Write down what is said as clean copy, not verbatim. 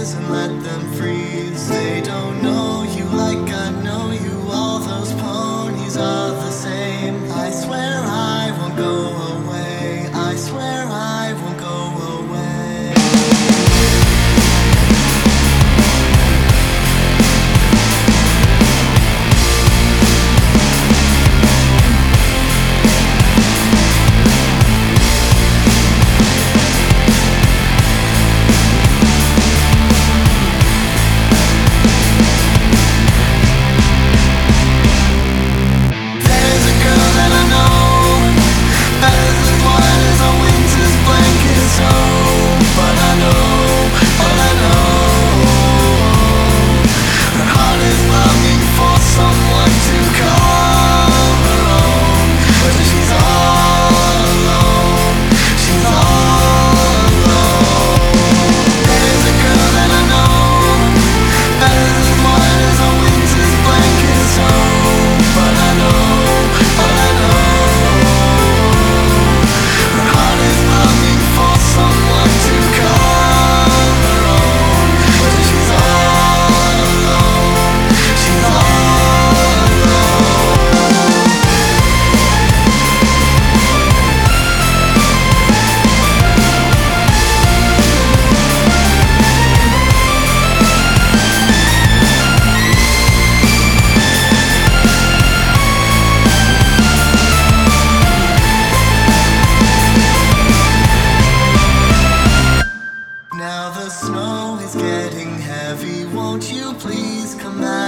tears and let them freeze. They don't know you like I know you. All those ponies are the same. I swear I won't go away. I swear I won't go away. Now the snow is getting heavy. Won't you please come back?